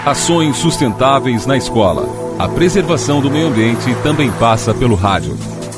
Ações sustentáveis na escola. A preservação do meio ambiente também passa pelo rádio.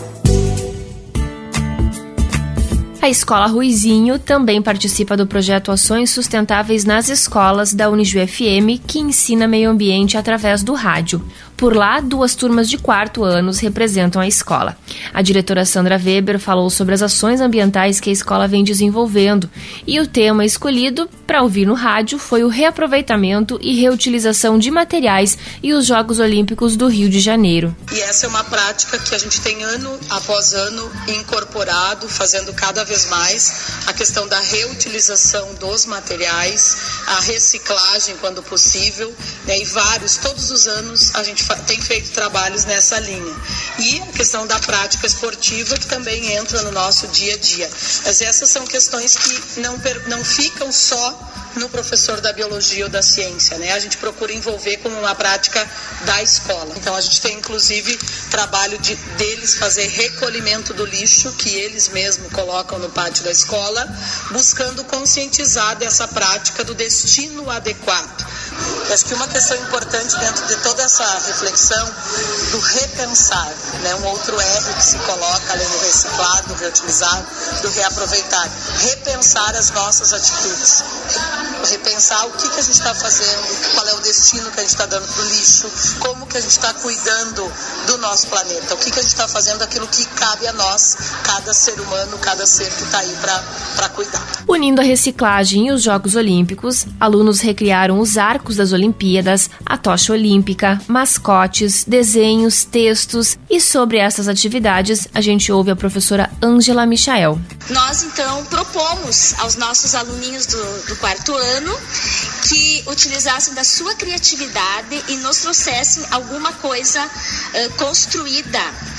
A Escola Ruizinho também participa do projeto Ações Sustentáveis nas Escolas da Unijuí FM, que ensina meio ambiente através do rádio. Por lá, 2 turmas de 4º anos representam a escola. A diretora Sandra Weber falou sobre as ações ambientais que a escola vem desenvolvendo, e o tema escolhido para ouvir no rádio foi o reaproveitamento e reutilização de materiais e os Jogos Olímpicos do Rio de Janeiro. E essa é uma prática que a gente tem ano após ano incorporado, fazendo cada vez mais a questão da reutilização dos materiais, a reciclagem quando possível, né, e todos os anos a gente tem feito trabalhos nessa linha. E a questão da prática esportiva, que também entra no nosso dia a dia. Mas essas são questões que não ficam só no professor da biologia ou da ciência, né? A gente procura envolver como uma prática da escola. Então a gente tem inclusive trabalho deles fazer recolhimento do lixo que eles mesmos colocam no pátio da escola, buscando conscientizar dessa prática do destino adequado. Eu acho que uma questão importante dentro de toda essa reflexão do repensar, né? Um outro R que se coloca além do reciclar, do reutilizar, do reaproveitar. Repensar as nossas atitudes. Repensar o que a gente está fazendo, qual é o destino que a gente está dando para o lixo, como que a gente está cuidando do nosso planeta, o que a gente está fazendo, aquilo que cabe a nós, cada ser humano, cada ser que está aí para cuidar. Unindo a reciclagem e os Jogos Olímpicos, alunos recriaram os arcos das Olimpíadas, a tocha olímpica, mascotes, desenhos, textos, e sobre essas atividades a gente ouve a professora Ângela Michael. Nós então propomos aos nossos aluninhos do 4º ano que utilizassem da sua criatividade e nos trouxessem alguma coisa construída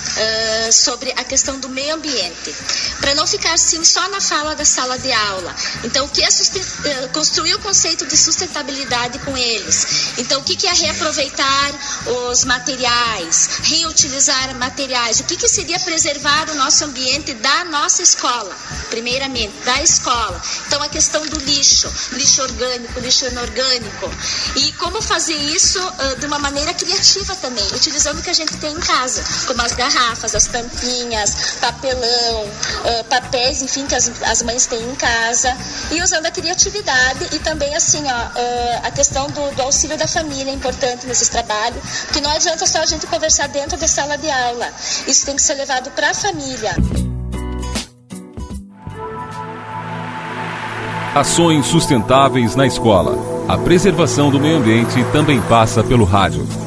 sobre a questão do meio ambiente, para não ficar assim só na fala da sala de aula. Então, o que é construir o conceito de sustentabilidade com eles. Então, o que é reaproveitar os materiais, reutilizar materiais, o que seria preservar o nosso ambiente da nossa escola, primeiramente, da escola. Então, a questão do lixo orgânico, lixo inorgânico, e como fazer isso de uma maneira criativa também, utilizando o que a gente tem em casa, como as garrafas, as tampinhas, papelão, papéis, enfim, que as mães têm em casa, e usando a criatividade e também assim, a questão do auxílio da família é importante nesses trabalhos, porque não adianta só a gente conversar dentro da sala de aula, isso tem que ser levado para a família. Ações sustentáveis na escola. A preservação do meio ambiente também passa pelo rádio.